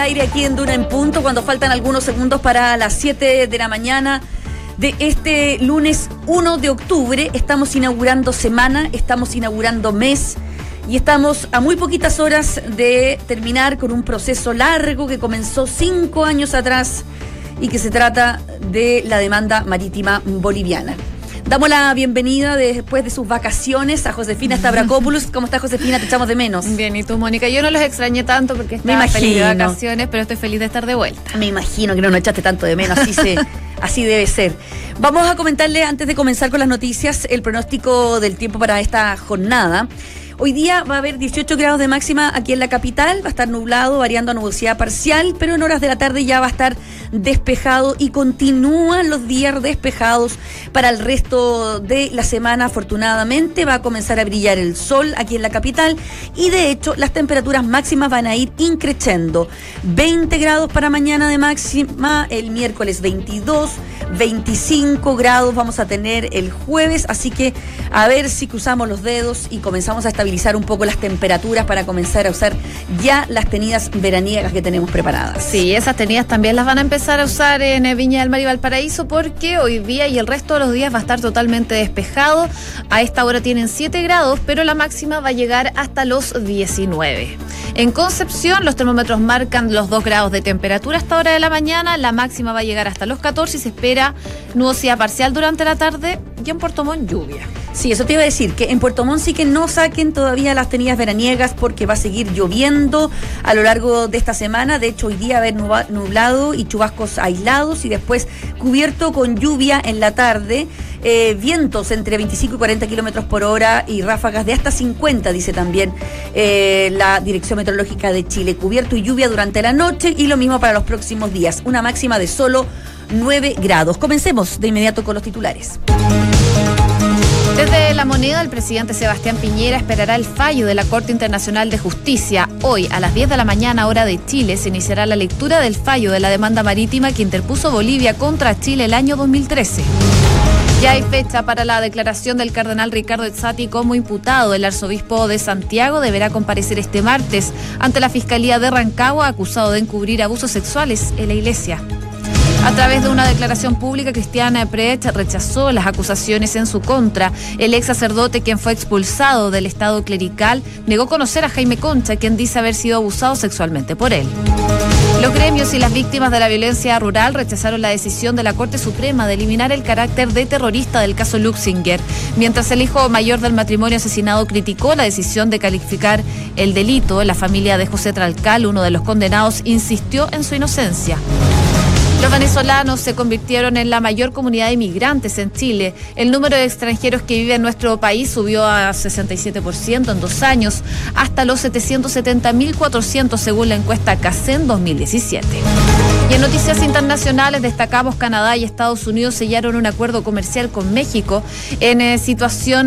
aire aquí en Duna en Punto, cuando faltan algunos segundos para las 7 de la mañana de este lunes 1 de octubre. Estamos inaugurando semana, estamos inaugurando mes y estamos a muy poquitas horas de terminar con un proceso largo que comenzó 5 años atrás y que se trata de la demanda marítima boliviana. Damos la bienvenida después de sus vacaciones a Josefina Stavrakopoulos. ¿Cómo estás, Josefina? Te echamos de menos. Bien, ¿y tú, Mónica? Yo no los extrañé tanto porque estaba feliz de vacaciones, pero estoy feliz de estar de vuelta. Me imagino que no nos echaste tanto de menos, así debe ser. Vamos a comentarle, antes de comenzar con las noticias, el pronóstico del tiempo para esta jornada. Hoy día va a haber 18 grados de máxima aquí en la capital, va a estar nublado, variando a nubosidad parcial, pero en horas de la tarde ya va a estar despejado y continúan los días despejados para el resto de la semana. Afortunadamente va a comenzar a brillar el sol aquí en la capital y de hecho las temperaturas máximas van a ir increciendo. 20 grados para mañana de máxima, el miércoles 22, 25 grados vamos a tener el jueves, así que a ver si cruzamos los dedos y comenzamos a estabilizar un poco las temperaturas para comenzar a usar ya las tenidas veraniegas que tenemos preparadas. Sí, esas tenidas también las van a empezar a usar en Viña del Mar y Valparaíso, porque hoy día y el resto de los días va a estar totalmente despejado. A esta hora tienen 7 grados, pero la máxima va a llegar hasta los 19. En Concepción los termómetros marcan los 2 grados de temperatura a esta hora de la mañana, la máxima va a llegar hasta los 14 y se espera nubosidad parcial durante la tarde, y en Puerto Montt lluvia. Sí, eso te iba a decir, que en Puerto Montt sí que no saquen todavía las tenidas veraniegas porque va a seguir lloviendo a lo largo de esta semana. De hecho, hoy día va a haber nublado y chubascos aislados y después cubierto con lluvia en la tarde. Vientos entre 25 y 40 kilómetros por hora y ráfagas de hasta 50, dice también la Dirección Meteorológica de Chile. Cubierto y lluvia durante la noche y lo mismo para los próximos días. Una máxima de solo 9 grados. Comencemos de inmediato con los titulares. Desde La Moneda, el presidente Sebastián Piñera esperará el fallo de la Corte Internacional de Justicia. Hoy, a las 10 de la mañana, hora de Chile, se iniciará la lectura del fallo de la demanda marítima que interpuso Bolivia contra Chile el año 2013. Ya hay fecha para la declaración del cardenal Ricardo Ezzati como imputado. El arzobispo de Santiago deberá comparecer este martes ante la Fiscalía de Rancagua, acusado de encubrir abusos sexuales en la iglesia. A través de una declaración pública, Cristian Precht rechazó las acusaciones en su contra. El ex sacerdote, quien fue expulsado del estado clerical, negó conocer a Jaime Concha, quien dice haber sido abusado sexualmente por él. Los gremios y las víctimas de la violencia rural rechazaron la decisión de la Corte Suprema de eliminar el carácter de terrorista del caso Luxinger, mientras el hijo mayor del matrimonio asesinado criticó la decisión de calificar el delito. La familia de José Tralcal, uno de los condenados, insistió en su inocencia. Los venezolanos se convirtieron en la mayor comunidad de inmigrantes en Chile. El número de extranjeros que viven en nuestro país subió a 67% en 2 años, hasta los 770.400 según la encuesta CACEN 2017. Y en noticias internacionales destacamos Canadá y Estados Unidos sellaron un acuerdo comercial con México en sustitución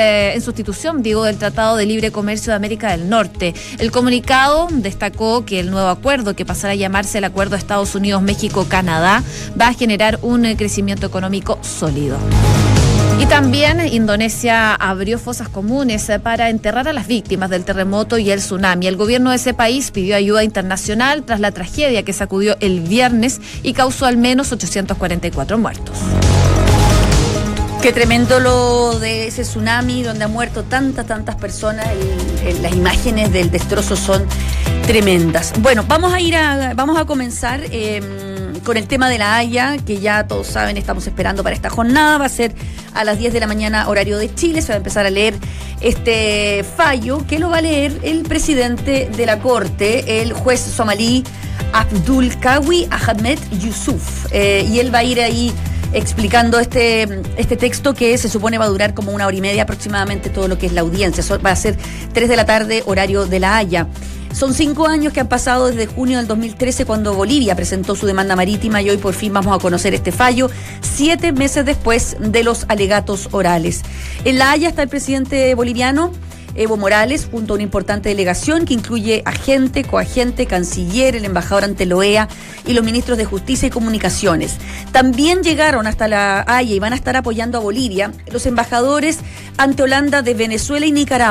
del Tratado de Libre Comercio de América del Norte. El comunicado destacó que el nuevo acuerdo, que pasará a llamarse el Acuerdo Estados Unidos-México-Canadá, va a generar un crecimiento económico sólido. Y también Indonesia abrió fosas comunes para enterrar a las víctimas del terremoto y el tsunami. El gobierno de ese país pidió ayuda internacional tras la tragedia que sacudió el viernes y causó al menos 844 muertos. Qué tremendo lo de ese tsunami donde han muerto tantas personas. Las imágenes del destrozo son tremendas. Bueno, vamos a comenzar con el tema de La Haya, que ya todos saben, estamos esperando para esta jornada. Va a ser a las 10 de la mañana, horario de Chile. Se va a empezar a leer este fallo, que lo va a leer el presidente de la Corte, el juez somalí Abdul Qawi Ahmed Yusuf. Y él va a ir ahí explicando este texto, que se supone va a durar como 1 hora y media aproximadamente, todo lo que es la audiencia. Eso va a ser 3 de la tarde, horario de La Haya. Son 5 años que han pasado desde junio del 2013, cuando Bolivia presentó su demanda marítima, y hoy por fin vamos a conocer este fallo, 7 meses después de los alegatos orales. En La Haya está el presidente boliviano Evo Morales, junto a una importante delegación que incluye agente, coagente, canciller, el embajador ante la OEA y los ministros de Justicia y Comunicaciones. También llegaron hasta La Haya y van a estar apoyando a Bolivia los embajadores ante Holanda de Venezuela y Nicaragua.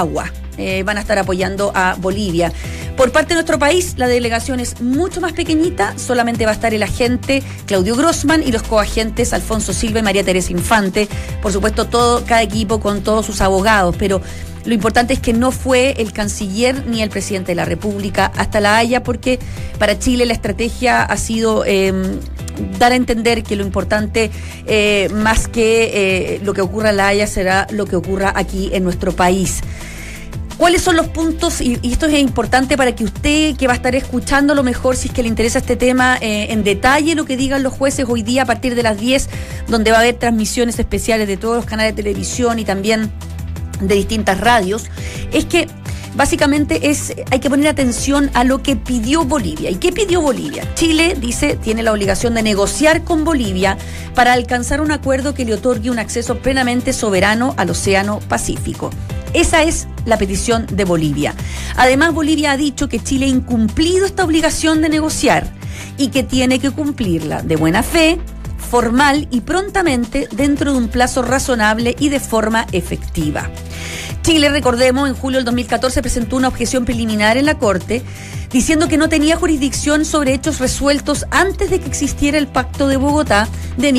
van a estar apoyando a Bolivia. Por parte de nuestro país, la delegación es mucho más pequeñita, solamente va a estar el agente Claudio Grossman y los coagentes Alfonso Silva y María Teresa Infante, por supuesto cada equipo con todos sus abogados, pero lo importante es que no fue el canciller ni el presidente de la República hasta La Haya, porque para Chile la estrategia ha sido dar a entender que lo importante, más que lo que ocurra en La Haya, será lo que ocurra aquí en nuestro país. ¿Cuáles son los puntos? Y esto es importante para que usted, que va a estar escuchando, a lo mejor, si es que le interesa este tema en detalle, lo que digan los jueces hoy día a partir de las 10, donde va a haber transmisiones especiales de todos los canales de televisión y también de distintas radios, es que básicamente hay que poner atención a lo que pidió Bolivia. ¿Y qué pidió Bolivia? Chile, dice, tiene la obligación de negociar con Bolivia para alcanzar un acuerdo que le otorgue un acceso plenamente soberano al Océano Pacífico. Esa es la petición de Bolivia. Además, Bolivia ha dicho que Chile ha incumplido esta obligación de negociar y que tiene que cumplirla de buena fe, formal y prontamente dentro de un plazo razonable y de forma efectiva. Chile, recordemos, en julio del 2014 presentó una objeción preliminar en la Corte diciendo que no tenía jurisdicción sobre hechos resueltos antes de que existiera el Pacto de Bogotá de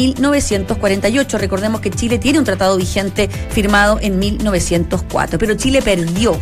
1948. Recordemos que Chile tiene un tratado vigente firmado en 1904, pero Chile perdió.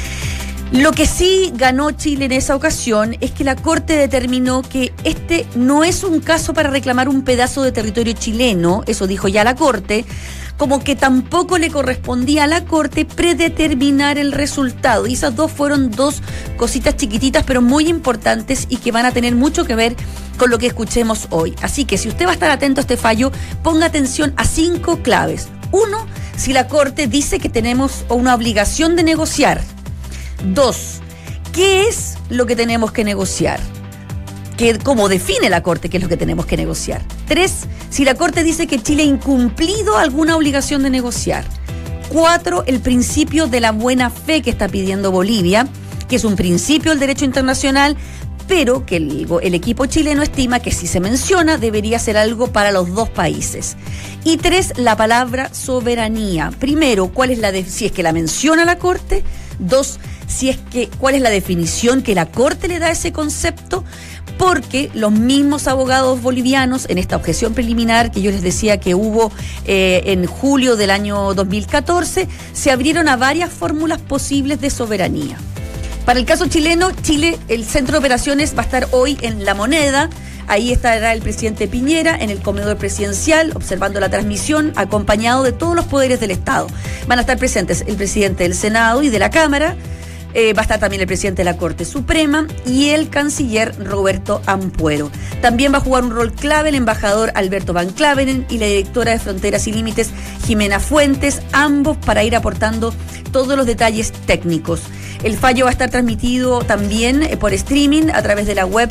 Lo que sí ganó Chile en esa ocasión es que la Corte determinó que este no es un caso para reclamar un pedazo de territorio chileno, eso dijo ya la Corte, como que tampoco le correspondía a la Corte predeterminar el resultado. Y esas fueron dos cositas chiquititas pero muy importantes y que van a tener mucho que ver con lo que escuchemos hoy. Así que si usted va a estar atento a este fallo, ponga atención a 5 claves. 1, si la Corte dice que tenemos una obligación de negociar. 2, ¿qué es lo que tenemos que negociar? ¿Cómo define la Corte qué es lo que tenemos que negociar? 3, si la Corte dice que Chile ha incumplido alguna obligación de negociar. 4, el principio de la buena fe que está pidiendo Bolivia, que es un principio del derecho internacional, pero que el equipo chileno estima que si se menciona debería ser algo para los dos países. Y 3, la palabra soberanía. Primero, si es que la menciona la Corte. 2, cuál es la definición que la Corte le da a ese concepto, porque los mismos abogados bolivianos en esta objeción preliminar que yo les decía que hubo en julio del año 2014, se abrieron a varias fórmulas posibles de soberanía. Para el caso chileno, el centro de operaciones va a estar hoy en La Moneda. Ahí estará el presidente Piñera en el comedor presidencial, observando la transmisión, acompañado de todos los poderes del Estado. Van a estar presentes el presidente del Senado y de la Cámara, va a estar también el presidente de la Corte Suprema y el canciller Roberto Ampuero. También va a jugar un rol clave el embajador Alberto Van Claveren y la directora de Fronteras y Límites, Jimena Fuentes, ambos para ir aportando todos los detalles técnicos. El fallo va a estar transmitido también por streaming a través de la web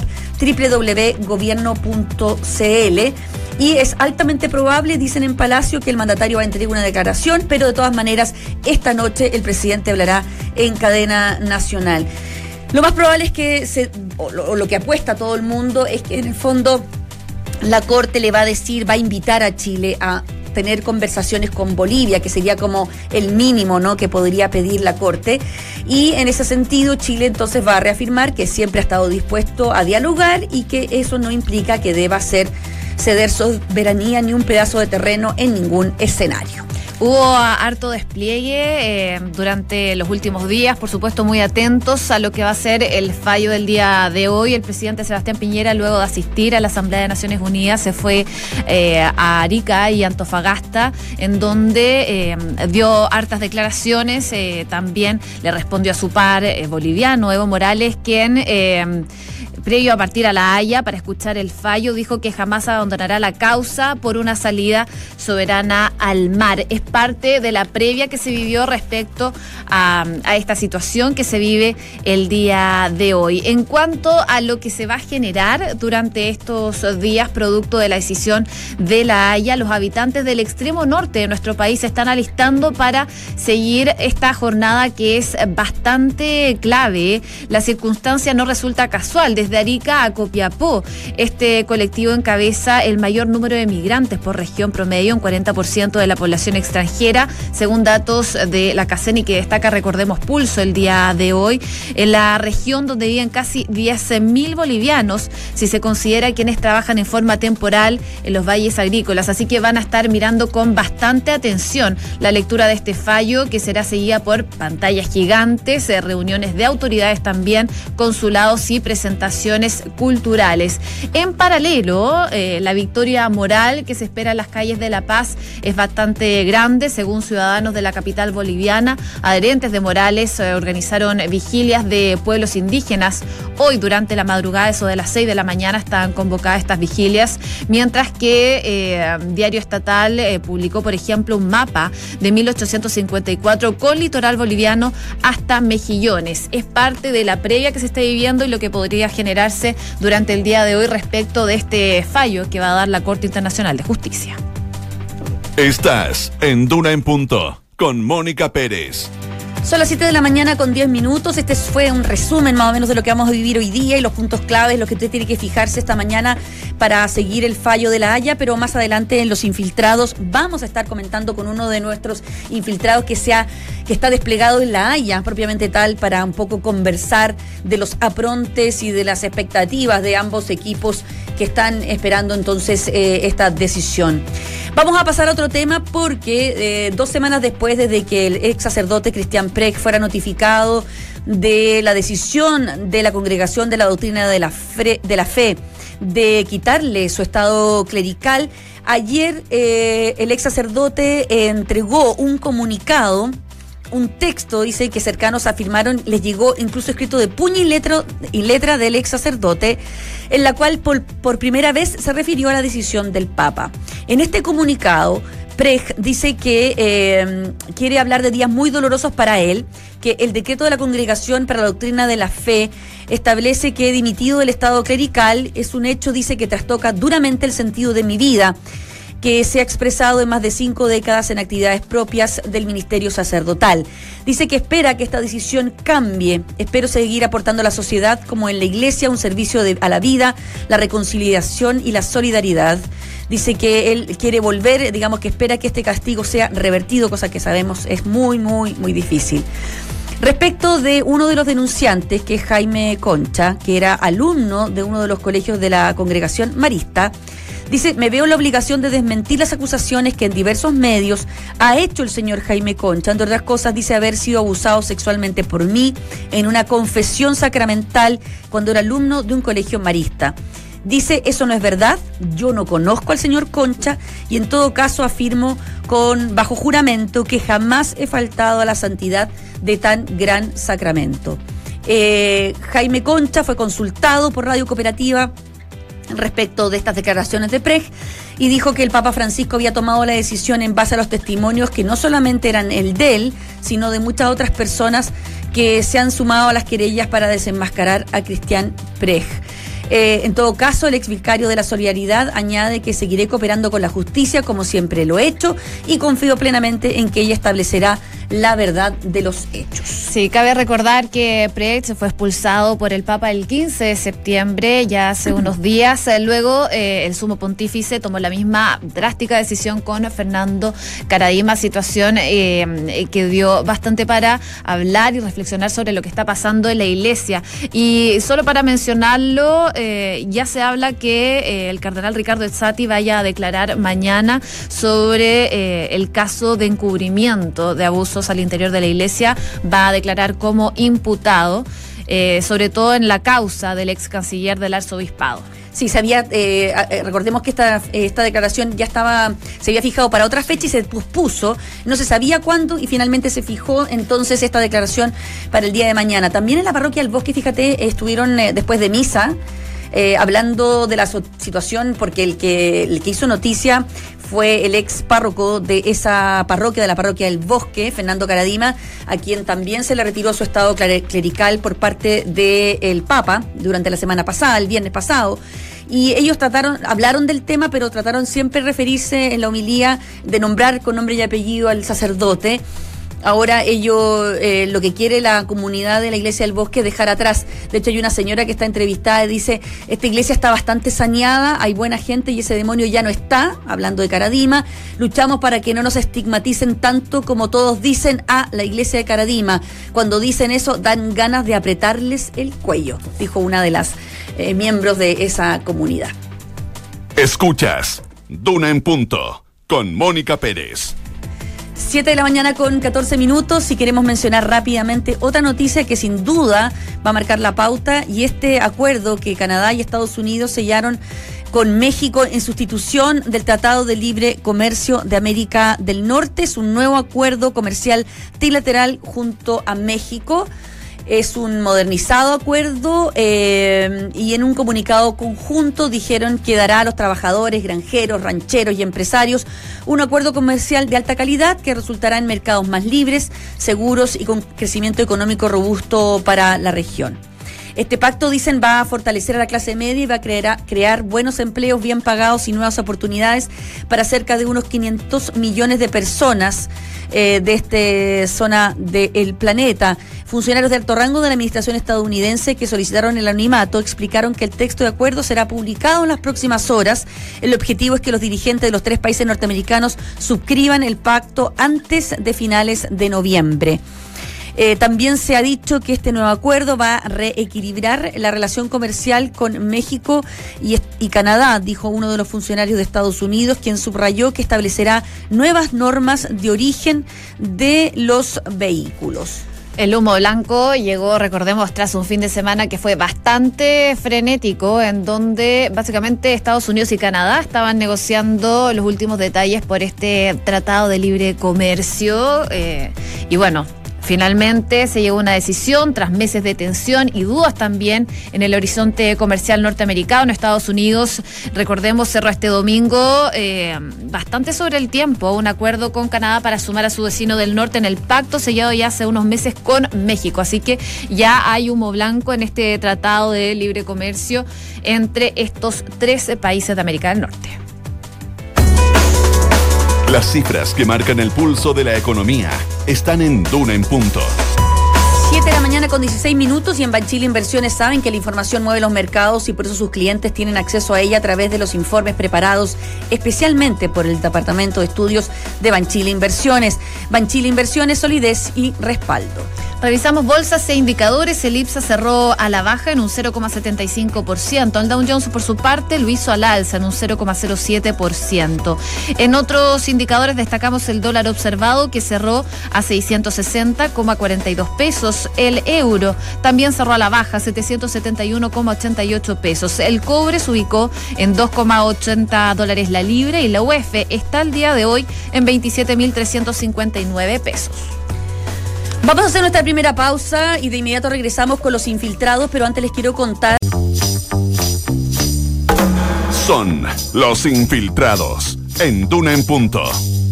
www.gobierno.cl y es altamente probable, dicen en Palacio, que el mandatario va a entregar una declaración, pero de todas maneras esta noche el presidente hablará en cadena nacional. Lo más probable es que lo que apuesta todo el mundo es que en el fondo la Corte va a invitar a Chile a tener conversaciones con Bolivia, que sería como el mínimo, ¿no?, que podría pedir la Corte. Y en ese sentido, Chile entonces va a reafirmar que siempre ha estado dispuesto a dialogar y que eso no implica que deba ceder soberanía ni un pedazo de terreno en ningún escenario. Hubo harto despliegue durante los últimos días, por supuesto muy atentos a lo que va a ser el fallo del día de hoy. El presidente Sebastián Piñera, luego de asistir a la Asamblea de Naciones Unidas, se fue a Arica y Antofagasta, en donde dio hartas declaraciones. También le respondió a su par boliviano, Evo Morales, quien previo a partir a La Haya para escuchar el fallo, dijo que jamás abandonará la causa por una salida soberana al mar. Es parte de la previa que se vivió respecto a esta situación que se vive el día de hoy. En cuanto a lo que se va a generar durante estos días, producto de la decisión de La Haya, los habitantes del extremo norte de nuestro país se están alistando para seguir esta jornada que es bastante clave. La circunstancia no resulta casual. Desde de Arica a Copiapó. Este colectivo encabeza el mayor número de migrantes por región promedio, un 40% de la población extranjera, según datos de la CACENI, que destaca, recordemos, Pulso el día de hoy, en la región donde viven casi 10.000 bolivianos, si se considera quienes trabajan en forma temporal en los valles agrícolas. Así que van a estar mirando con bastante atención la lectura de este fallo, que será seguida por pantallas gigantes, reuniones de autoridades también, consulados y presentaciones culturales. En paralelo, la victoria moral que se espera en las calles de La Paz es bastante grande. Según ciudadanos de la capital boliviana, adherentes de Morales organizaron vigilias de pueblos indígenas. Hoy, durante la madrugada, eso de las 6 de la mañana, están convocadas estas vigilias, mientras que Diario Estatal publicó, por ejemplo, un mapa de 1854 con litoral boliviano hasta Mejillones. Es parte de la previa que se está viviendo y lo que podría generarse durante el día de hoy respecto de este fallo que va a dar la Corte Internacional de Justicia. Estás en Duna en Punto con Mónica Pérez. Son las 7 de la mañana con 10 minutos. Este fue un resumen más o menos de lo que vamos a vivir hoy día y los puntos claves, los que usted tiene que fijarse esta mañana para seguir el fallo de La Haya, pero más adelante en Los Infiltrados vamos a estar comentando con uno de nuestros infiltrados que está desplegado en La Haya, propiamente tal, para un poco conversar de los aprontes y de las expectativas de ambos equipos que están esperando entonces esta decisión. Vamos a pasar a otro tema porque 2 semanas después desde que el ex sacerdote Cristian Precht fuera notificado de la decisión de la Congregación de la Doctrina de la Fe de quitarle su estado clerical, ayer el ex sacerdote entregó un comunicado, un texto, dice, que cercanos afirmaron les llegó incluso escrito de puño y letra del ex sacerdote, en la cual por primera vez se refirió a la decisión del Papa. En este comunicado, Precht dice que quiere hablar de días muy dolorosos para él, que el decreto de la Congregación para la Doctrina de la Fe establece que dimitido del estado clerical es un hecho, dice, que trastoca duramente el sentido de mi vida, que se ha expresado en más de 5 décadas en actividades propias del ministerio sacerdotal. Dice que espera que esta decisión cambie. Espero seguir aportando a la sociedad, como en la Iglesia, un servicio a la vida, la reconciliación y la solidaridad. Dice que él quiere volver, digamos que espera que este castigo sea revertido, cosa que sabemos es muy, muy, muy difícil. Respecto de uno de los denunciantes, que es Jaime Concha, que era alumno de uno de los colegios de la Congregación Marista, dice, me veo la obligación de desmentir las acusaciones que en diversos medios ha hecho el señor Jaime Concha. Entre otras cosas, dice haber sido abusado sexualmente por mí en una confesión sacramental cuando era alumno de un colegio marista. Dice, eso no es verdad, yo no conozco al señor Concha y en todo caso afirmo bajo juramento que jamás he faltado a la santidad de tan gran sacramento. Jaime Concha fue consultado por Radio Cooperativa respecto de estas declaraciones de Precht y dijo que el Papa Francisco había tomado la decisión en base a los testimonios que no solamente eran el de él, sino de muchas otras personas que se han sumado a las querellas para desenmascarar a Cristian Precht. En todo caso, el exvicario de la Solidaridad añade que seguiré cooperando con la justicia como siempre lo he hecho y confío plenamente en que ella establecerá la verdad de los hechos. Sí, cabe recordar que Precht se fue expulsado por el Papa el 15 de septiembre, ya hace unos días. Luego el sumo pontífice tomó la misma drástica decisión con Fernando Karadima, situación que dio bastante para hablar y reflexionar sobre lo que está pasando en la Iglesia. Y solo para mencionarlo, ya se habla que el cardenal Ricardo Ezzati vaya a declarar mañana sobre el caso de encubrimiento de abusos al interior de la Iglesia. Va a declarar como imputado, sobre todo en la causa del ex canciller del arzobispado. Sí, recordemos que esta declaración se había fijado para otra fecha y se pospuso, no se sabía cuándo y finalmente se fijó entonces esta declaración para el día de mañana. También en la parroquia del Bosque, fíjate, estuvieron después de misa hablando de la situación, porque el que hizo noticia fue el ex párroco de esa parroquia, de la parroquia del Bosque, Fernando Karadima, a quien también se le retiró su estado clerical por parte del Papa durante la semana pasada, el viernes pasado. Y ellos hablaron del tema, pero trataron siempre de referirse en la homilía, de nombrar con nombre y apellido al sacerdote. Ahora ellos, lo que quiere la comunidad de la Iglesia del Bosque es dejar atrás. De hecho, hay una señora que está entrevistada y dice, esta iglesia está bastante saneada, hay buena gente y ese demonio ya no está, hablando de Caradima. Luchamos para que no nos estigmaticen tanto como todos dicen a la iglesia de Caradima. Cuando dicen eso, dan ganas de apretarles el cuello, dijo una de las miembros de esa comunidad. Escuchas Duna en Punto con Mónica Pérez. 7 de la mañana con 14 minutos. Si queremos mencionar rápidamente otra noticia que sin duda va a marcar la pauta, y este acuerdo que Canadá y Estados Unidos sellaron con México en sustitución del Tratado de Libre Comercio de América del Norte. Es un nuevo acuerdo comercial trilateral junto a México. Es un modernizado acuerdo y en un comunicado conjunto dijeron que dará a los trabajadores, granjeros, rancheros y empresarios un acuerdo comercial de alta calidad que resultará en mercados más libres, seguros y con crecimiento económico robusto para la región. Este pacto, dicen, va a fortalecer a la clase media y va a crear buenos empleos bien pagados y nuevas oportunidades para cerca de unos 500 millones de personas de esta zona del planeta. Funcionarios de alto rango de la administración estadounidense que solicitaron el anonimato explicaron que el texto de acuerdo será publicado en las próximas horas. El objetivo es que los dirigentes de los 3 países norteamericanos suscriban el pacto antes de finales de noviembre. También se ha dicho que este nuevo acuerdo va a reequilibrar la relación comercial con México y Canadá, dijo uno de los funcionarios de Estados Unidos, quien subrayó que establecerá nuevas normas de origen de los vehículos. El humo blanco llegó, recordemos, tras un fin de semana que fue bastante frenético, en donde básicamente Estados Unidos y Canadá estaban negociando los últimos detalles por este tratado de libre comercio. Y bueno, finalmente se llegó a una decisión tras meses de tensión y dudas también en el horizonte comercial norteamericano. Estados Unidos, recordemos, cerró este domingo bastante sobre el tiempo un acuerdo con Canadá para sumar a su vecino del norte en el pacto sellado ya hace unos meses con México. Así que ya hay humo blanco en este tratado de libre comercio entre estos 3 países de América del Norte. Las cifras que marcan el pulso de la economía están en Duna en Punto. 7 de la mañana con 16 minutos y en Banchile Inversiones saben que la información mueve los mercados y por eso sus clientes tienen acceso a ella a través de los informes preparados especialmente por el Departamento de Estudios de Banchile Inversiones. Banchile Inversiones, solidez y respaldo. Revisamos bolsas e indicadores. El IPSA cerró a la baja en un 0,75%. El Dow Jones, por su parte, lo hizo al alza en un 0,07%. En otros indicadores destacamos el dólar observado, que cerró a 660,42 pesos. El euro también cerró a la baja, 771,88 pesos. El cobre se ubicó en $2,80 la libra y la UF está al día de hoy en 27.359 pesos. Vamos a hacer nuestra primera pausa y de inmediato regresamos con los infiltrados, pero antes les quiero contar. Son los infiltrados en Duna en Punto.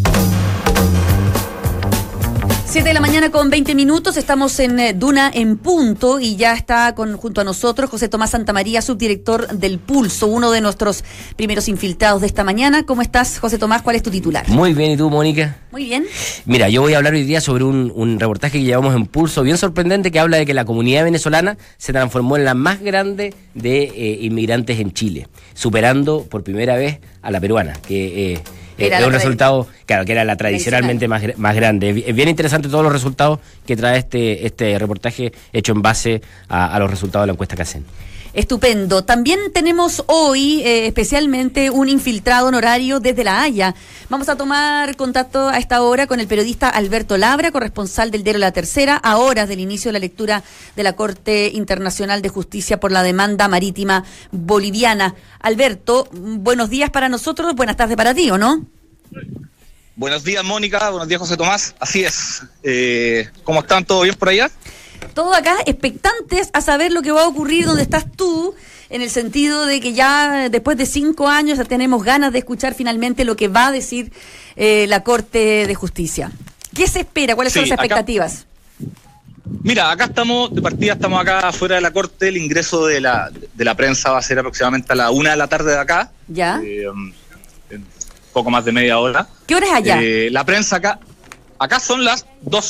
7 de la mañana con 20 minutos, estamos en Duna en Punto y ya está junto a nosotros José Tomás Santamaría, subdirector del Pulso, uno de nuestros primeros infiltrados de esta mañana. ¿Cómo estás, José Tomás? ¿Cuál es tu titular? Muy bien, ¿y tú, Mónica? Muy bien. Mira, yo voy a hablar hoy día sobre un reportaje que llevamos en Pulso bien sorprendente, que habla de que la comunidad venezolana se transformó en la más grande de inmigrantes en Chile, superando por primera vez a la peruana, que es un resultado, claro, que era la tradicionalmente más grande. Es bien interesante todos los resultados que trae este reportaje hecho en base a los resultados de la encuesta que hacen. Estupendo. También tenemos hoy especialmente un infiltrado honorario desde La Haya. Vamos a tomar contacto a esta hora con el periodista Alberto Labra, corresponsal del diario La Tercera, a horas del inicio de la lectura de la Corte Internacional de Justicia por la demanda marítima boliviana. Alberto, buenos días para nosotros, buenas tardes para ti, ¿o no? Buenos días, Mónica, buenos días, José Tomás. Así es. ¿Cómo están? ¿Todo bien por allá? Todo acá expectantes a saber lo que va a ocurrir donde estás tú, en el sentido de que ya después de 5 años ya tenemos ganas de escuchar finalmente lo que va a decir la Corte de Justicia. ¿Qué se espera? ¿Cuáles son las expectativas? Mira, acá estamos acá afuera de la Corte. El ingreso de la prensa va a ser aproximadamente a la 1 de la tarde de acá. ¿Ya? Poco más de media hora. ¿Qué hora es allá? La prensa acá Acá son las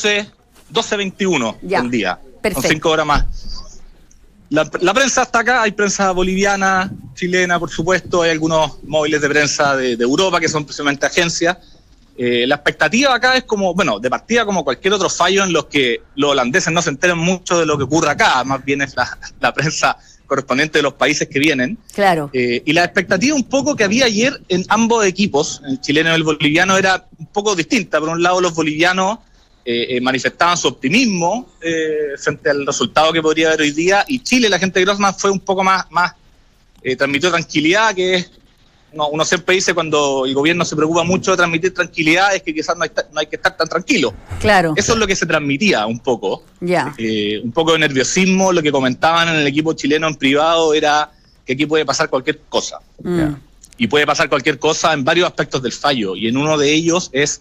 12:21 del día. Perfecto. Son 5 horas más. La prensa está acá, hay prensa boliviana, chilena, por supuesto, hay algunos móviles de prensa de Europa que son precisamente agencias. La expectativa acá es como, bueno, de partida como cualquier otro fallo en los que los holandeses no se enteren mucho de lo que ocurre acá, más bien es la prensa correspondiente de los países que vienen. Claro. Y la expectativa un poco que había ayer en ambos equipos, el chileno y el boliviano, era un poco distinta. Por un lado, los bolivianos manifestaban su optimismo frente al resultado que podría haber hoy día, y Chile, la gente de Grossman, fue un poco más transmitió tranquilidad, que es, uno siempre dice cuando el gobierno se preocupa mucho de transmitir tranquilidad, es que quizás no hay que estar tan tranquilo. Claro. Eso es lo que se transmitía un poco. Ya. Un poco de nerviosismo, lo que comentaban en el equipo chileno en privado era que aquí puede pasar cualquier cosa. Y puede pasar cualquier cosa en varios aspectos del fallo, y en uno de ellos es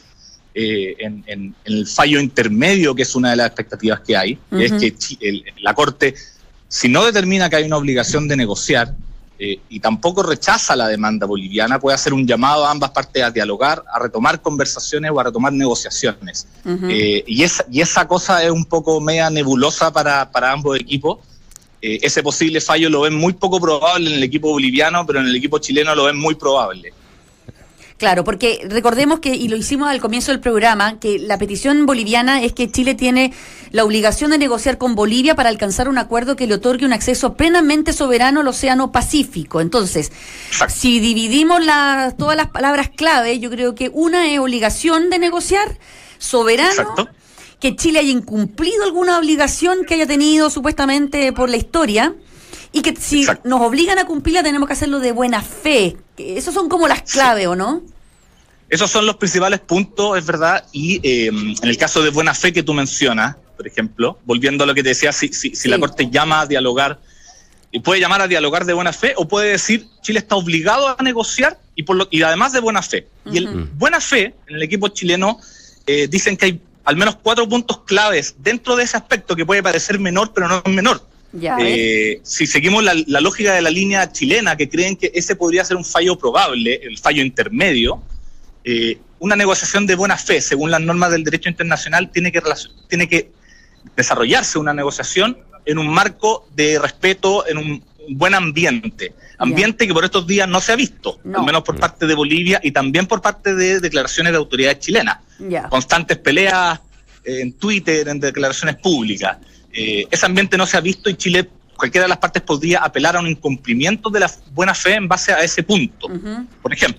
en el fallo intermedio, que es una de las expectativas que hay, es que la Corte, si no determina que hay una obligación de negociar y tampoco rechaza la demanda boliviana, puede hacer un llamado a ambas partes a dialogar, a retomar conversaciones o a retomar negociaciones. Y esa cosa es un poco media nebulosa para ambos equipos. Ese posible fallo lo ven muy poco probable en el equipo boliviano, pero en el equipo chileno lo ven muy probable. Claro, porque recordemos que, y lo hicimos al comienzo del programa, que la petición boliviana es que Chile tiene la obligación de negociar con Bolivia para alcanzar un acuerdo que le otorgue un acceso plenamente soberano al Océano Pacífico. Entonces, si dividimos todas las palabras clave, yo creo que una es obligación de negociar, soberano. Exacto. Que Chile haya incumplido alguna obligación que haya tenido supuestamente por la historia, y que si nos obligan a cumplirla tenemos que hacerlo de buena fe. Esos son como las claves, ¿o no? Esos son los principales puntos, es verdad, y en el caso de buena fe que tú mencionas, por ejemplo, volviendo a lo que te decía, si la Corte llama a dialogar, y puede llamar a dialogar de buena fe, o puede decir Chile está obligado a negociar y además de buena fe. Y el buena fe, en el equipo chileno, dicen que hay al menos 4 puntos claves dentro de ese aspecto que puede parecer menor, pero no es menor. Si seguimos la lógica de la línea chilena, que creen que ese podría ser un fallo probable, el fallo intermedio, una negociación de buena fe, según las normas del derecho internacional, tiene que desarrollarse una negociación en un marco de respeto, en un buen ambiente que por estos días no se ha visto, al menos por parte de Bolivia y también por parte de declaraciones de autoridades chilenas. Constantes peleas en Twitter, en declaraciones públicas. Ese ambiente no se ha visto, y Chile, cualquiera de las partes podría apelar a un incumplimiento de la buena fe en base a ese punto. Por ejemplo,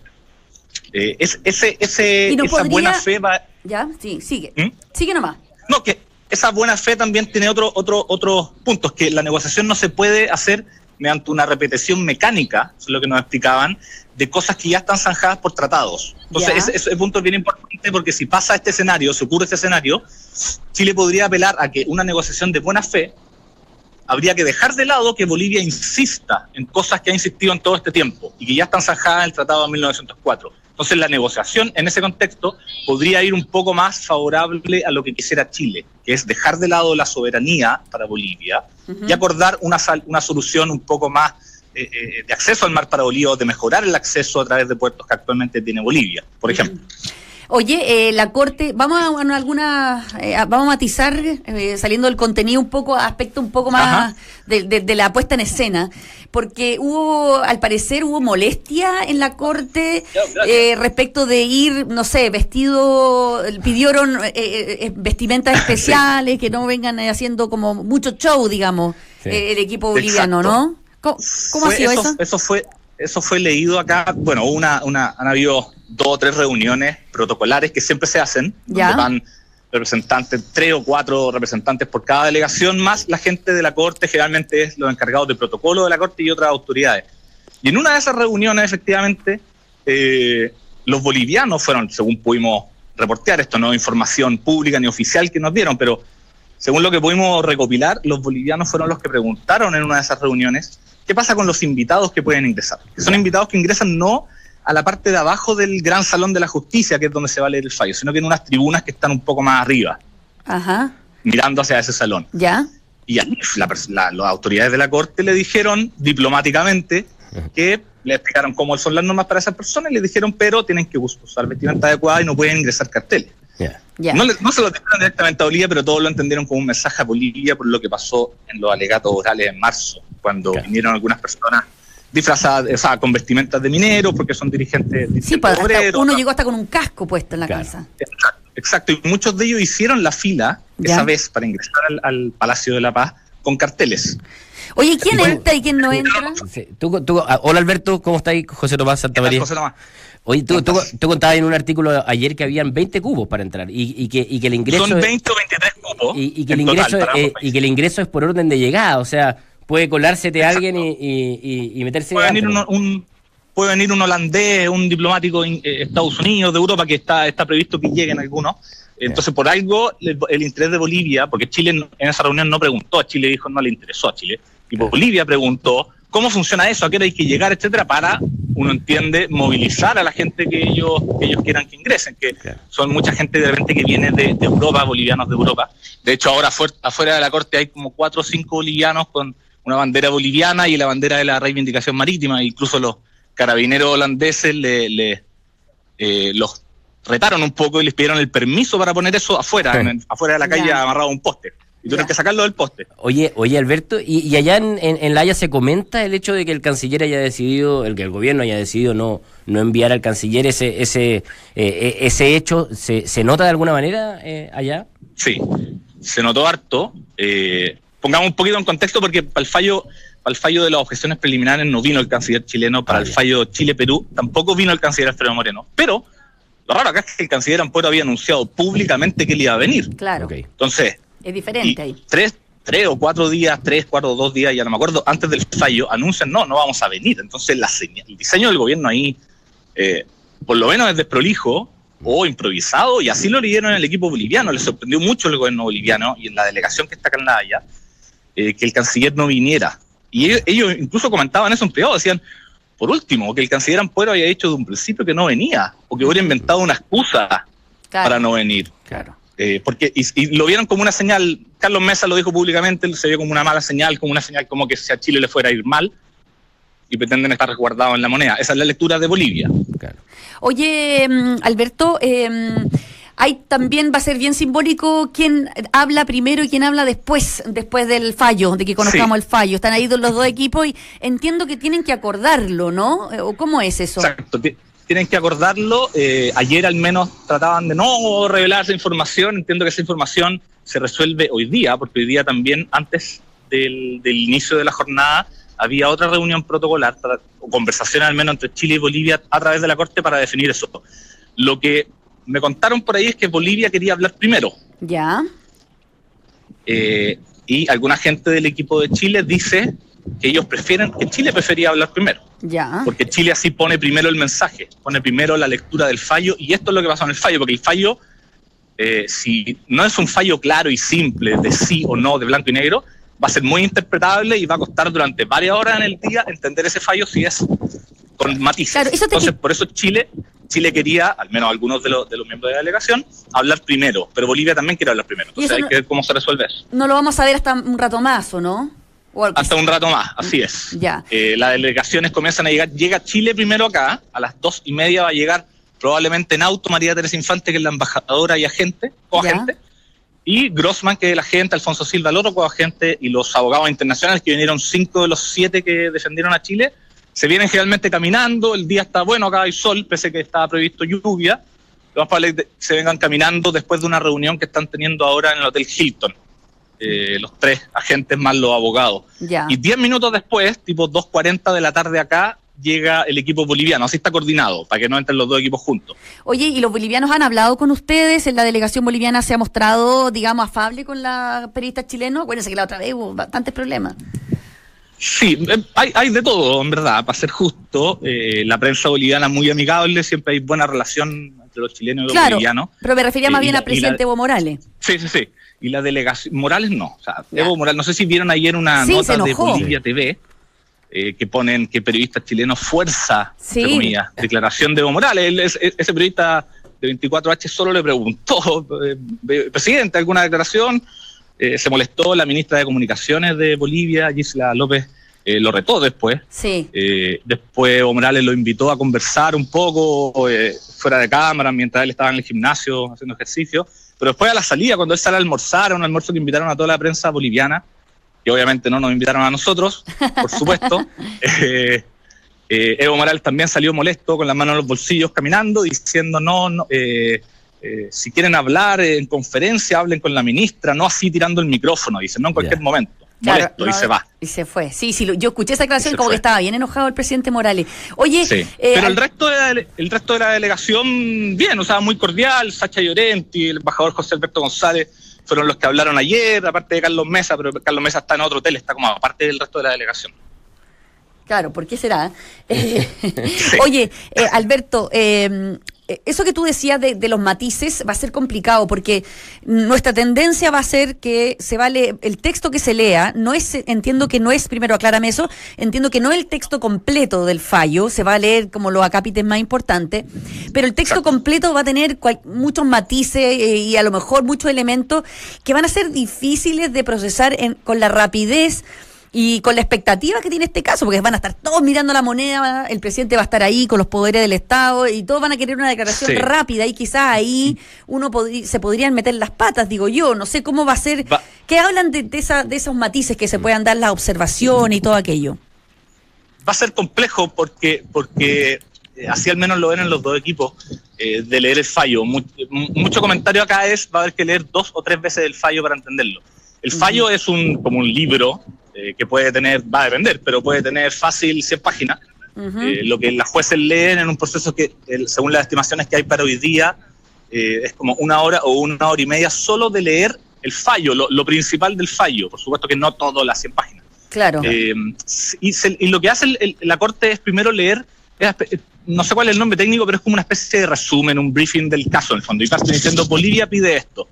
esa buena fe va... Ya, sí, sigue. Sigue nomás. No, que esa buena fe también tiene otros puntos, que la negociación no se puede hacer mediante una repetición mecánica, eso es lo que nos explicaban, de cosas que ya están zanjadas por tratados. Entonces, ese punto es bien importante, porque si pasa este escenario, si ocurre este escenario, Chile podría apelar a que una negociación de buena fe, habría que dejar de lado que Bolivia insista en cosas que ha insistido en todo este tiempo y que ya están zanjadas en el Tratado de 1904. Entonces, la negociación en ese contexto podría ir un poco más favorable a lo que quisiera Chile, que es dejar de lado la soberanía para Bolivia y acordar una solución un poco más de acceso al mar para Bolivia, o de mejorar el acceso a través de puertos que actualmente tiene Bolivia, por ejemplo. Oye, la Corte, vamos a matizar, saliendo del contenido un poco, aspecto un poco más de la puesta en escena, porque al parecer hubo molestia en la Corte respecto de ir, no sé, pidieron vestimentas especiales, que no vengan haciendo como mucho show, digamos, el equipo boliviano, ¿no? ¿Cómo ha sido eso? Eso fue leído acá. Bueno, han habido 2 o 3 reuniones protocolares que siempre se hacen, donde van representantes, 3 o 4 representantes por cada delegación, más la gente de la Corte, generalmente es los encargados de protocolo de la Corte y otras autoridades. Y en una de esas reuniones, efectivamente, los bolivianos fueron, según pudimos reportear, esto no es información pública ni oficial que nos dieron, pero según lo que pudimos recopilar, los bolivianos fueron los que preguntaron en una de esas reuniones qué pasa con los invitados que pueden ingresar. Que son invitados que ingresan no a la parte de abajo del gran salón de la justicia, que es donde se va a leer el fallo, sino que en unas tribunas que están un poco más arriba, mirando hacia ese salón. Y ahí las autoridades de la Corte le dijeron diplomáticamente que le explicaron cómo son las normas para esas personas, y le dijeron, pero tienen que usar vestimenta adecuada y no pueden ingresar carteles. Ya. No se lo dijeron directamente a Bolivia, pero todos lo entendieron como un mensaje a Bolivia por lo que pasó en los alegatos orales en marzo, cuando vinieron algunas personas disfrazadas, o sea, con vestimentas de mineros, porque son dirigentes obreros. Uno llegó hasta con un casco puesto en la casa. Exacto, y muchos de ellos hicieron la fila esa vez para ingresar al Palacio de la Paz con carteles. Oye, ¿quién entra y quién no entra? Sí. Hola Alberto, ¿cómo estás? José Tomás Santamaría. José Tomás. Oye, tú contabas en un artículo ayer que habían 20 cubos para entrar y que el ingreso... Son 20 o 23 cubos. Y que el ingreso es por orden de llegada, o sea, puede colársete a alguien y meterse... Puede venir un holandés, un diplomático de Estados Unidos, de Europa, que está previsto que lleguen algunos. Entonces, por algo, el interés de Bolivia, porque Chile en esa reunión no preguntó a Chile, dijo no le interesó a Chile, y Bolivia preguntó cómo funciona eso, a qué hora hay que llegar, etcétera, para, uno entiende, movilizar a la gente que ellos quieran que ingresen, que son mucha gente de repente que viene de Europa, bolivianos de Europa. De hecho, ahora afuera de la corte hay como 4 o 5 bolivianos con una bandera boliviana y la bandera de la reivindicación marítima, incluso los carabineros holandeses los retaron un poco y les pidieron el permiso para poner eso afuera, afuera de la calle amarrado a un poste. Y tuvieron que sacarlo del poste. Oye Alberto, y allá en La Haya se comenta el hecho de que el canciller haya decidido, que el gobierno haya decidido no enviar al canciller ese hecho, ¿se nota de alguna manera allá? Sí, se notó harto. Pongamos un poquito en contexto porque para el fallo de las objeciones preliminares no vino el canciller chileno, para el fallo Chile-Perú tampoco vino el canciller Alfredo Moreno, pero lo raro acá es que el canciller Ampuero había anunciado públicamente que él iba a venir. Claro. Okay. Entonces, es diferente ahí. 3 o 4 días, 2 días, ya no me acuerdo, antes del fallo, anuncian no vamos a venir. Entonces el diseño del gobierno ahí, por lo menos es desprolijo o improvisado, y así lo leyeron en el equipo boliviano. Les sorprendió mucho el gobierno boliviano y en la delegación que está acá en La Haya, que el canciller no viniera. Y ellos incluso comentaban eso en privado, decían, por último, que el canciller Ampuero había dicho de un principio que no venía, o que hubiera inventado una excusa para no venir. Claro. Porque y lo vieron como una señal, Carlos Mesa lo dijo públicamente, se vio como una mala señal, como una señal como que si a Chile le fuera a ir mal, y pretenden estar resguardados en la moneda. Esa es la lectura de Bolivia. Claro. Oye, Alberto, también va a ser bien simbólico quién habla primero y quién habla después del fallo, de que conozcamos el fallo. Están ahí los dos equipos y entiendo que tienen que acordarlo, ¿no? ¿O cómo es eso? Exacto, tienen que acordarlo. Ayer al menos trataban de no revelar esa información. Entiendo que esa información se resuelve hoy día, porque hoy día también, antes del inicio de la jornada, había otra reunión protocolar, o conversación al menos entre Chile y Bolivia a través de la Corte para definir eso. Lo que me contaron por ahí es que Bolivia quería hablar primero. Ya. Y alguna gente del equipo de Chile dice que Chile prefería hablar primero. Ya. Porque Chile así pone primero el mensaje, pone primero la lectura del fallo, y esto es lo que pasó en el fallo, porque el fallo, si no es un fallo claro y simple de sí o no, de blanco y negro, va a ser muy interpretable y va a costar durante varias horas en el día entender ese fallo si es con matices. Claro, entonces, por eso Chile quería, al menos algunos de los miembros de la delegación, hablar primero, pero Bolivia también quiere hablar primero. Entonces hay que ver cómo se resuelve eso. No lo vamos a ver hasta un rato más, ¿o no? Hasta un rato más, así es. Ya. Las delegaciones comienzan a llegar. Llega Chile primero acá, a las 2:30 va a llegar probablemente en auto María Teresa Infante, que es la embajadora y coagente, y Grossman, que es el agente, Alfonso Silva, el otro coagente, y los abogados internacionales, que vinieron 5 de los 7 que defendieron a Chile, se vienen generalmente caminando. El día está bueno, acá hay sol, pese que estaba previsto lluvia. Lo más probable es que se vengan caminando después de una reunión que están teniendo ahora en el Hotel Hilton. Los 3 agentes más los abogados. Ya. Y 10 minutos después, tipo 2:40 de la tarde acá, llega el equipo boliviano. Así está coordinado, para que no entren los dos equipos juntos. Oye, ¿y los bolivianos han hablado con ustedes? ¿La delegación boliviana se ha mostrado, digamos, afable con la periodista chileno? Acuérdense que la otra vez hubo bastantes problemas. Sí, hay de todo, en verdad, para ser justo. La prensa boliviana es muy amigable, siempre hay buena relación entre los chilenos y los bolivianos. Pero me refería más bien al presidente Evo Morales. Sí. Y la delegación, Morales no. O sea, Evo Morales, no sé si vieron ayer una nota de Bolivia TV, que ponen que periodistas chilenos fuerza, entre comillas, declaración de Evo Morales. Ese periodista de 24H solo le preguntó, presidente, ¿alguna declaración? Se molestó la ministra de Comunicaciones de Bolivia, Gisela López lo retó después. Sí. Después Evo Morales lo invitó a conversar un poco fuera de cámara mientras él estaba en el gimnasio haciendo ejercicio. Pero después a la salida, cuando él sale a almorzar, a un almuerzo que invitaron a toda la prensa boliviana, que obviamente no nos invitaron a nosotros, por supuesto, Evo Morales también salió molesto, con las manos en los bolsillos, caminando, diciendo si quieren hablar en conferencia, hablen con la ministra, no así tirando el micrófono, dice, no en cualquier momento. Molesto, claro, y se va. Y se fue. Sí, yo escuché esa declaración como que estaba bien enojado el presidente Morales. Oye, sí. Pero el resto de la delegación, bien, o sea, muy cordial. Sacha Llorenti, el embajador José Alberto González fueron los que hablaron ayer, aparte de Carlos Mesa, pero Carlos Mesa está en otro hotel, está como aparte del resto de la delegación. Claro, ¿por qué será? Oye, Alberto, eso que tú decías de los matices va a ser complicado porque nuestra tendencia va a ser que se vale el texto que se lea, entiendo que no es, primero aclárame eso, entiendo que no es el texto completo del fallo, se va a leer como los acápites más importantes, pero el texto completo va a tener muchos matices y a lo mejor muchos elementos que van a ser difíciles de procesar con la rapidez y con la expectativa que tiene este caso, porque van a estar todos mirando la moneda, el presidente va a estar ahí con los poderes del Estado y todos van a querer una declaración rápida y quizás ahí se podrían meter las patas, digo yo, no sé cómo va a ser, ¿qué hablan de esos matices que se puedan dar, la observación y todo aquello? Va a ser complejo porque así al menos lo ven en los dos equipos, de leer el fallo. Mucho comentario acá va a haber que leer 2 o 3 veces el fallo para entenderlo. El fallo es como un libro que puede tener, va a depender, pero puede tener fácil 100 páginas. Lo que las jueces leen en un proceso que, según las estimaciones que hay para hoy día, es como 1 hora o 1 hora y media solo de leer el fallo, lo principal del fallo. Por supuesto que no todo las 100 páginas. Claro. Y lo que hace la Corte es primero leer, no sé cuál es el nombre técnico, pero es como una especie de resumen, un briefing del caso en el fondo. Y parte diciendo, Bolivia pide esto,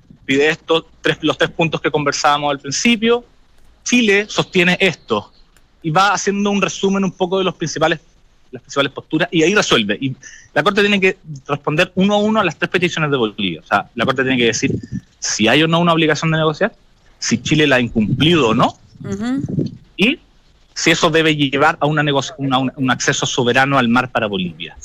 los 3 puntos que conversábamos al principio. Chile sostiene esto y va haciendo un resumen un poco de las principales posturas y ahí resuelve. Y la Corte tiene que responder 1 a 1 a las 3 peticiones de Bolivia. O sea, la Corte tiene que decir si hay o no una obligación de negociar, si Chile la ha incumplido o no, y si eso debe llevar a un acceso soberano al mar para Bolivia.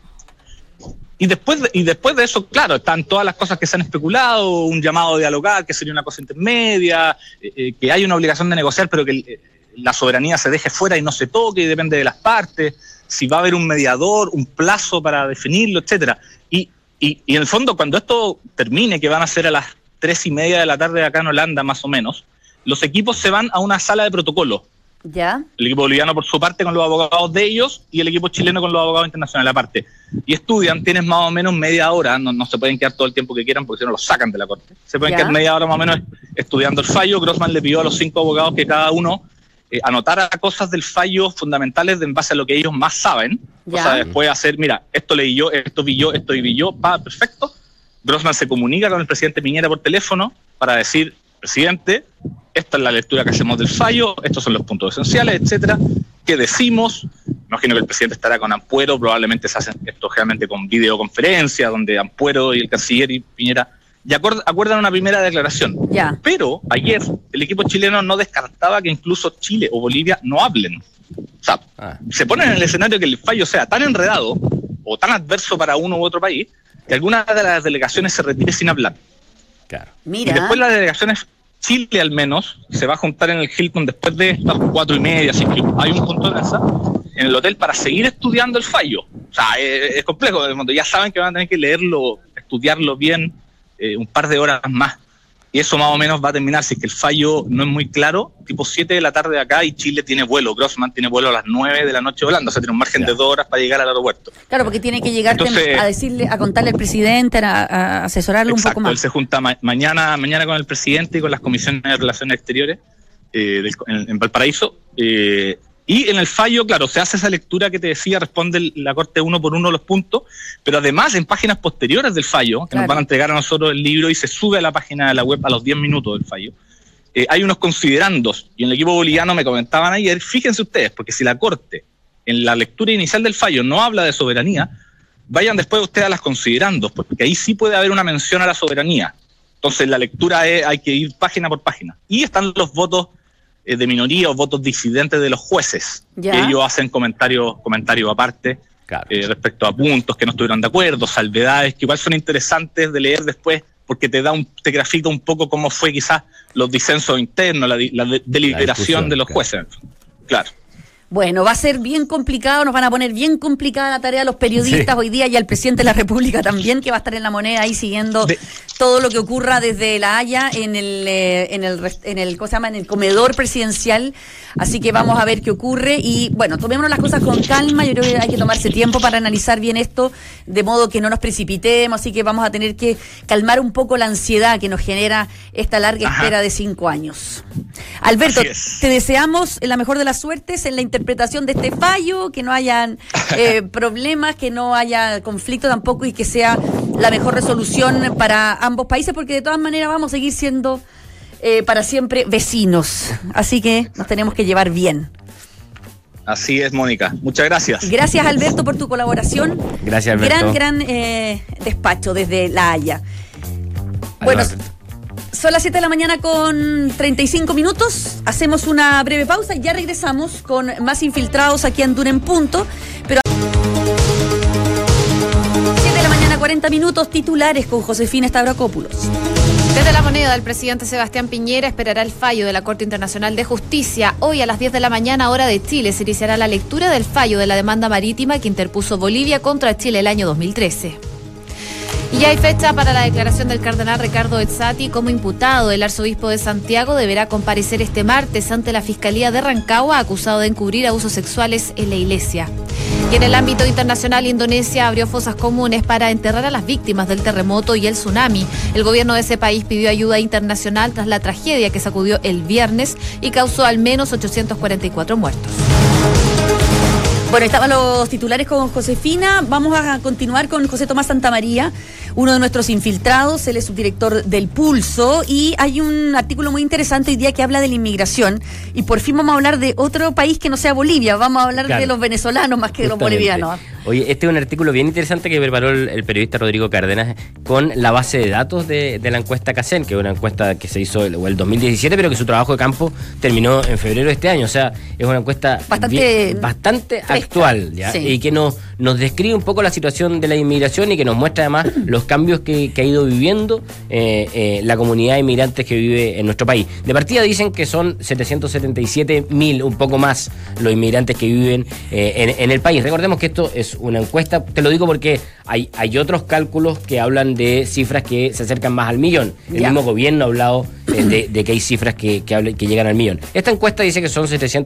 Y después de eso, claro, están todas las cosas que se han especulado, un llamado a dialogar, que sería una cosa intermedia, que hay una obligación de negociar, pero que la soberanía se deje fuera y no se toque, y depende de las partes, si va a haber un mediador, un plazo para definirlo, etcétera. Y en el fondo, cuando esto termine, que van a ser a las 3:30 de la tarde acá en Holanda, más o menos, los equipos se van a una sala de protocolo. ¿Ya? El equipo boliviano por su parte con los abogados de ellos y el equipo chileno con los abogados internacionales aparte. Y estudian, tienes más o menos media hora, no se pueden quedar todo el tiempo que quieran porque si no los sacan de la corte. Se pueden quedar media hora más o menos estudiando el fallo. Grossman le pidió a los 5 abogados que cada uno anotara cosas del fallo fundamentales en base a lo que ellos más saben. ¿Ya? O sea, después hacer, mira, esto leí yo, esto vi yo, perfecto. Grossman se comunica con el presidente Piñera por teléfono para decir, presidente, esta es la lectura que hacemos del fallo, estos son los puntos esenciales, etcétera. ¿Qué decimos? Me imagino que el presidente estará con Ampuero, probablemente se hacen esto generalmente con videoconferencia, donde Ampuero y el canciller y Piñera ya acuerdan una primera declaración. Ya. Pero ayer el equipo chileno no descartaba que incluso Chile o Bolivia no hablen. O sea, se ponen en el escenario que el fallo sea tan enredado o tan adverso para uno u otro país que alguna de las delegaciones se retire sin hablar. Claro. Mira. Y después las delegaciones, Chile al menos, se va a juntar en el Hilton después de estas 4:30, así que hay un punto de esa en el hotel para seguir estudiando el fallo. O sea, es complejo, ya saben que van a tener que leerlo, estudiarlo bien un par de horas más. Y eso más o menos va a terminar, si es que el fallo no es muy claro, tipo 7 de la tarde acá y Chile tiene vuelo, Grossman tiene vuelo a las 9 de la noche volando, o sea, tiene un margen de 2 horas para llegar al aeropuerto. Claro, porque tiene que llegar a contarle al presidente, a asesorarlo un poco más. Él se junta mañana con el presidente y con las comisiones de Relaciones Exteriores en Valparaíso, y en el fallo, claro, se hace esa lectura que te decía, responde la Corte 1 por 1 los puntos, pero además en páginas posteriores del fallo, que nos van a entregar a nosotros el libro y se sube a la página de la web a los 10 minutos del fallo, hay unos considerandos, y en el equipo boliviano me comentaban ayer, fíjense ustedes, porque si la Corte en la lectura inicial del fallo no habla de soberanía, vayan después ustedes a las considerandos, porque ahí sí puede haber una mención a la soberanía. Entonces la lectura hay que ir página por página. Y están los votos de minoría o votos disidentes de los jueces. Ya. Y ellos hacen comentarios aparte, Claro. respecto a puntos que no estuvieron de acuerdo, salvedades, que igual son interesantes de leer después, porque te grafica un poco cómo fue quizás los disensos internos, la deliberación de los jueces. Claro. Bueno, va a ser bien complicado, nos van a poner bien complicada la tarea a los periodistas hoy día y al presidente de la República también, que va a estar en la moneda ahí siguiendo todo lo que ocurra desde La Haya en el ¿cómo se llama? En el comedor presidencial. Así que vamos a ver qué ocurre y bueno, tomémonos las cosas con calma. Yo creo que hay que tomarse tiempo para analizar bien esto, de modo que no nos precipitemos, así que vamos a tener que calmar un poco la ansiedad que nos genera esta larga espera de 5 años. Alberto, te deseamos la mejor de las suertes en la interpretación de este fallo, que no hayan problemas, que no haya conflicto tampoco y que sea la mejor resolución para ambos países, porque de todas maneras vamos a seguir siendo para siempre vecinos, así que nos tenemos que llevar bien. Así es, Mónica. Muchas gracias. Gracias, Alberto, por tu colaboración. Gracias, Alberto. Gran despacho desde La Haya. Bueno, son las 7 de la mañana con 35 minutos. Hacemos una breve pausa y ya regresamos con más infiltrados aquí en Duna en Punto. Pero 7 de la mañana, 40 minutos, titulares con Josefina Stavrakopoulos. Desde La Moneda, el presidente Sebastián Piñera esperará el fallo de la Corte Internacional de Justicia. Hoy a las 10 de la mañana, hora de Chile, se iniciará la lectura del fallo de la demanda marítima que interpuso Bolivia contra Chile el año 2013. Y ya hay fecha para la declaración del cardenal Ricardo Ezzati como imputado. El arzobispo de Santiago deberá comparecer este martes ante la Fiscalía de Rancagua, acusado de encubrir abusos sexuales en la iglesia. Y en el ámbito internacional, Indonesia abrió fosas comunes para enterrar a las víctimas del terremoto y el tsunami. El gobierno de ese país pidió ayuda internacional tras la tragedia que sacudió el viernes y causó al menos 844 muertos. Bueno, estaban los titulares con Josefina. Vamos a continuar con José Tomás Santamaría, uno de nuestros infiltrados. Él es subdirector del Pulso y hay un artículo muy interesante hoy día que habla de la inmigración y por fin vamos a hablar de otro país que no sea Bolivia. Vamos a hablar de los venezolanos más que de los bolivianos. Oye, este es un artículo bien interesante que preparó el periodista Rodrigo Cárdenas con la base de datos de la encuesta CACEN, que es una encuesta que se hizo el 2017, pero que su trabajo de campo terminó en febrero de este año. O sea, es una encuesta bastante actual, ¿ya? Sí. Y que nos describe un poco la situación de la inmigración y que nos muestra además los cambios que ha ido viviendo la comunidad de inmigrantes que vive en nuestro país. De partida dicen que son 777.000, un poco más, los inmigrantes que viven en el país. Recordemos que esto es una encuesta, te lo digo porque hay otros cálculos que hablan de cifras que se acercan más al millón. El mismo gobierno ha hablado de que hay cifras que llegan al millón. Esta encuesta dice que son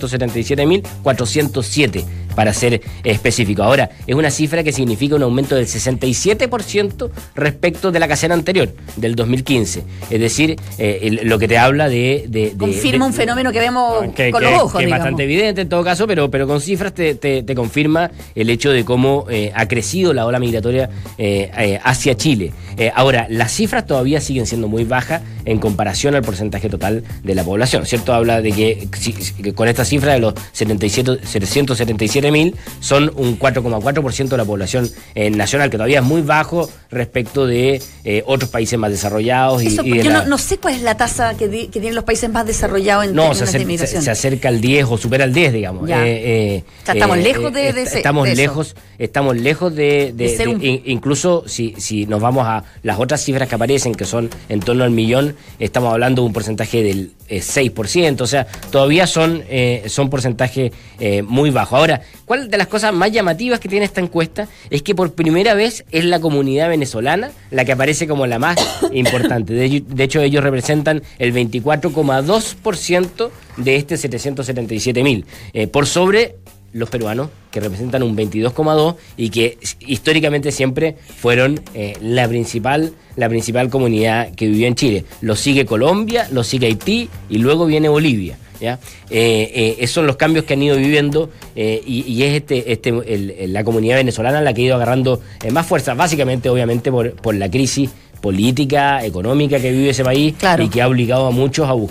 777.407, para ser específico. Ahora, es una cifra que significa un aumento del 67% respecto de la CACEN anterior, del 2015. Es decir, lo que te habla confirma un fenómeno que vemos con los ojos, que es bastante evidente en todo caso, pero con cifras te confirma el hecho de cómo ha crecido la ola migratoria hacia Chile. Ahora, las cifras todavía siguen siendo muy bajas en comparación al porcentaje total de la población, ¿cierto? Habla de que con esta cifra de los 777.000 son un 4,4% de la población nacional, que todavía es muy bajo respecto de otros países más desarrollados. Yo no sé cuál es la tasa que tienen los países más desarrollados en términos de inmigración. Se acerca al 10 o supera el 10, digamos. Estamos lejos de estamos lejos de incluso si nos vamos a las otras cifras que aparecen, que son en torno al millón, estamos hablando de un porcentaje del 6%, o sea, todavía son porcentajes muy bajos. Ahora, ¿cuál de las cosas más llamativas que tiene esta encuesta? Es que por primera vez es la comunidad venezolana la que aparece como la más importante. De hecho, ellos representan el 24,2% de este 777.000, por sobre los peruanos, que representan un 22,2% y que históricamente siempre fueron la principal comunidad que vivió en Chile. Lo sigue Colombia, lo sigue Haití y luego viene Bolivia, ¿ya? Esos son los cambios que han ido viviendo y es la comunidad venezolana la que ha ido agarrando más fuerza, básicamente obviamente por la crisis política, económica que vive ese país, claro, y que ha obligado a muchos a buscar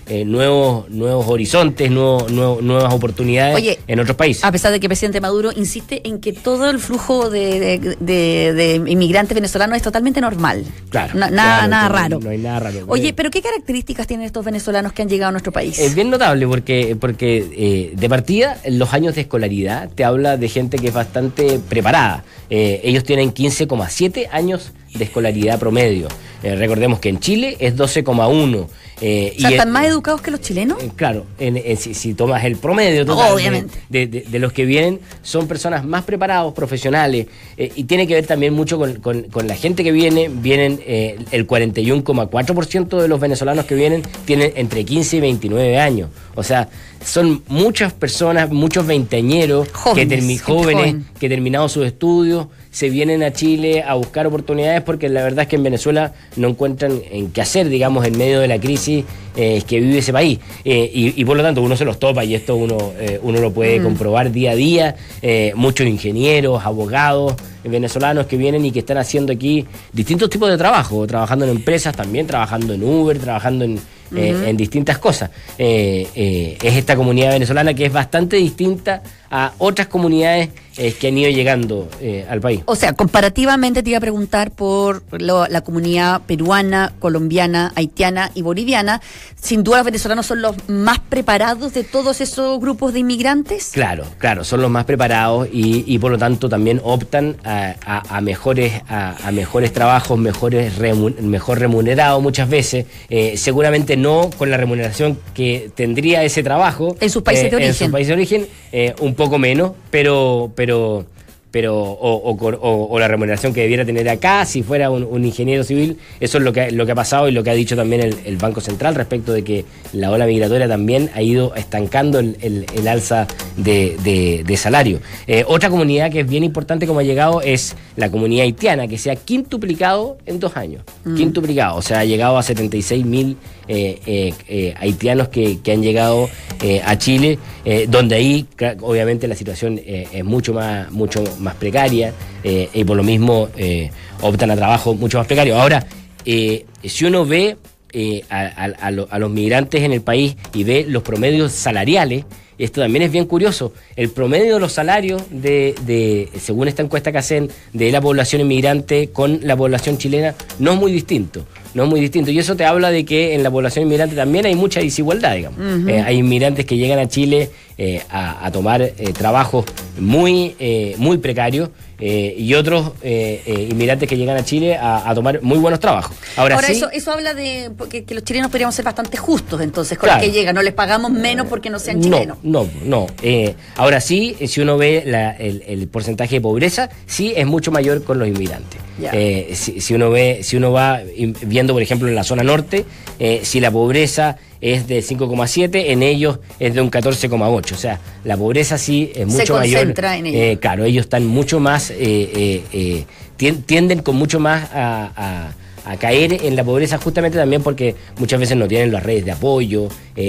nuevos horizontes, nuevas oportunidades. Oye, en otros países. A pesar de que el presidente Maduro insiste en que todo el flujo de inmigrantes venezolanos es totalmente normal. Claro. Nada raro. No hay nada raro. Oye, pero ¿qué características tienen estos venezolanos que han llegado a nuestro país? Es bien notable porque de partida, los años de escolaridad te habla de gente que es bastante preparada. Ellos tienen 15,7 años de escolaridad promedio. Recordemos que en Chile es 12,1. ¿Están más educados que los chilenos? Claro, si tomas el promedio total, obviamente, de los que vienen, son personas más preparados, profesionales, y tiene que ver también mucho con la gente que vienen el 41,4% de los venezolanos que vienen tienen entre 15 y 29 años. O sea, son muchas personas, muchos veinteañeros jóvenes que terminados sus estudios se vienen a Chile a buscar oportunidades, porque la verdad es que en Venezuela no encuentran en qué hacer, digamos, en medio de la crisis que vive ese país. Y por lo tanto uno se los topa, y esto uno lo puede comprobar día a día. Muchos ingenieros, abogados venezolanos que vienen y que están haciendo aquí distintos tipos de trabajo, trabajando en empresas también, trabajando en Uber, trabajando en distintas cosas. Es esta comunidad venezolana que es bastante distinta a otras comunidades que han ido llegando al país. O sea, comparativamente te iba a preguntar por la comunidad peruana, colombiana, haitiana y boliviana. Sin duda los venezolanos son los más preparados de todos esos grupos de inmigrantes. Claro, son los más preparados y por lo tanto también optan a mejores trabajos, mejor remunerados muchas veces. Seguramente no con la remuneración que tendría ese trabajo en sus países de origen. En sus países de origen, un poco menos, pero la remuneración que debiera tener acá si fuera un ingeniero civil. Eso es lo que ha pasado y lo que ha dicho también el Banco Central respecto de que la ola migratoria también ha ido estancando el alza de salario. Otra comunidad que es bien importante como ha llegado es la comunidad haitiana, que se ha quintuplicado en 2 años. Quintuplicado, o sea, ha llegado a 76.000 haitianos que han llegado a Chile, donde ahí obviamente la situación es mucho más precaria, y por lo mismo optan a trabajo mucho más precario. Ahora, si uno ve a los migrantes en el país y ve los promedios salariales, esto también es bien curioso. El promedio de los salarios según esta encuesta que hacen de la población inmigrante con la población chilena, no es muy distinto. Y eso te habla de que en la población inmigrante también hay mucha desigualdad, digamos. Hay inmigrantes que llegan a Chile a tomar trabajos muy precarios, y otros inmigrantes que llegan a Chile a tomar muy buenos trabajos. Ahora sí, eso habla de que los chilenos podríamos ser bastante justos, entonces, con los que llegan. No les pagamos menos porque no sean chilenos. No. Ahora sí, si uno ve el porcentaje de pobreza, sí es mucho mayor con los inmigrantes. Si uno va viendo, por ejemplo, en la zona norte, si la pobreza es de 5,7, en ellos es de un 14,8. O sea, la pobreza sí es mucho mayor. Se concentra en ellos. Claro, ellos están mucho más, tienden con mucho más a caer en la pobreza, justamente también porque muchas veces no tienen las redes de apoyo,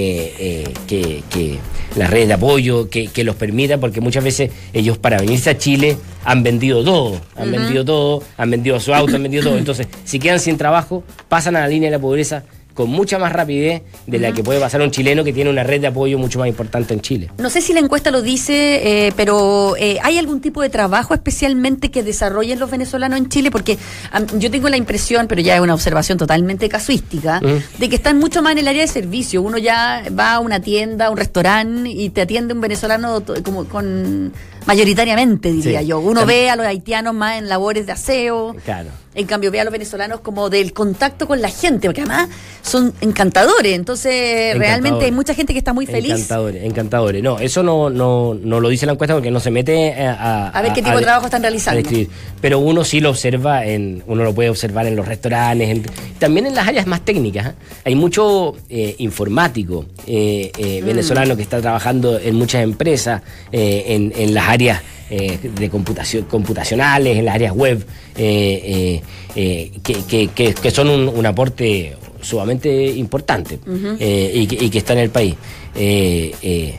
las redes de apoyo que los permitan, porque muchas veces ellos para venirse a Chile han vendido todo, han vendido su auto, han vendido todo. Entonces, si quedan sin trabajo, pasan a la línea de la pobreza con mucha más rapidez de la que puede pasar un chileno que tiene una red de apoyo mucho más importante en Chile. No sé si la encuesta lo dice, pero ¿hay algún tipo de trabajo especialmente que desarrollen los venezolanos en Chile? Porque yo tengo la impresión, pero ya es una observación totalmente casuística, de que están mucho más en el área de servicio. Uno ya va a una tienda, a un restaurante y te atiende un venezolano como con mayoritariamente, diría yo. Uno ve a los haitianos más en labores de aseo. Claro. En cambio, ve a los venezolanos como del contacto con la gente, porque además son encantadores. Entonces, realmente hay mucha gente que está muy feliz. Encantadores. No, eso no lo dice la encuesta porque no se mete a ver qué tipo de trabajo están realizando. Pero uno sí lo observa, uno lo puede observar en los restaurantes, también en las áreas más técnicas. Hay mucho informático venezolano que está trabajando en muchas empresas, en las áreas de computacionales, en las áreas web, que son un aporte sumamente importante, y que está en el país.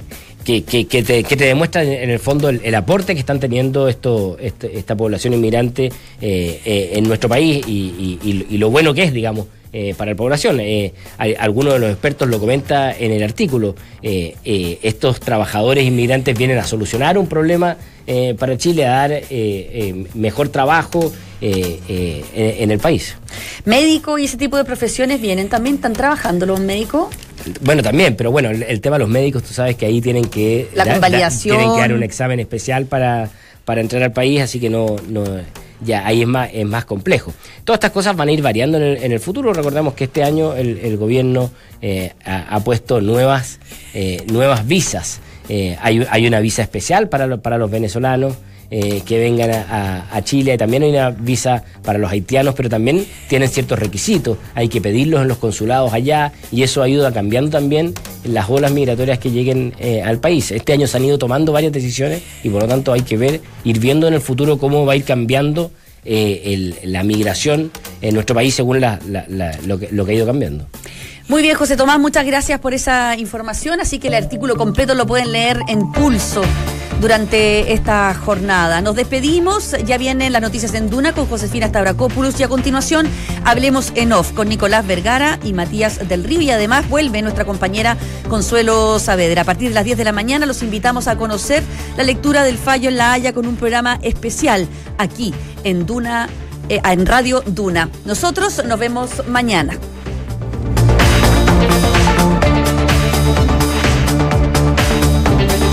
te demuestra en el fondo el aporte que están teniendo esta población inmigrante en nuestro país y lo bueno que es, digamos, para la población. Algunos de los expertos lo comenta en el artículo. Estos trabajadores inmigrantes vienen a solucionar un problema para Chile, a dar mejor trabajo en el país. ¿Médicos y ese tipo de profesiones vienen también? ¿Están trabajando los médicos? Bueno, también, pero bueno, el tema de los médicos, tú sabes que ahí tienen que convalidación, tienen que dar un examen especial para entrar al país, así que no ya ahí es más complejo. Todas estas cosas van a ir variando en el futuro. Recordamos que este año el gobierno ha puesto nuevas visas. Hay una visa especial para los venezolanos que vengan a Chile. También hay una visa para los haitianos, pero también tienen ciertos requisitos. Hay que pedirlos en los consulados allá y eso ayuda cambiando también las olas migratorias que lleguen al país. Este año se han ido tomando varias decisiones y por lo tanto hay que ir viendo en el futuro cómo va a ir cambiando la migración en nuestro país según lo que ha ido cambiando. Muy bien, José Tomás, muchas gracias por esa información. Así que el artículo completo lo pueden leer en Pulso durante esta jornada. Nos despedimos, ya vienen las noticias en Duna con Josefina Stavrakopoulos y a continuación hablemos en off con Nicolás Vergara y Matías del Río y además vuelve nuestra compañera Consuelo Saavedra. A partir de las 10 de la mañana los invitamos a conocer la lectura del fallo en La Haya con un programa especial aquí en Duna, en Radio Duna. Nosotros nos vemos mañana.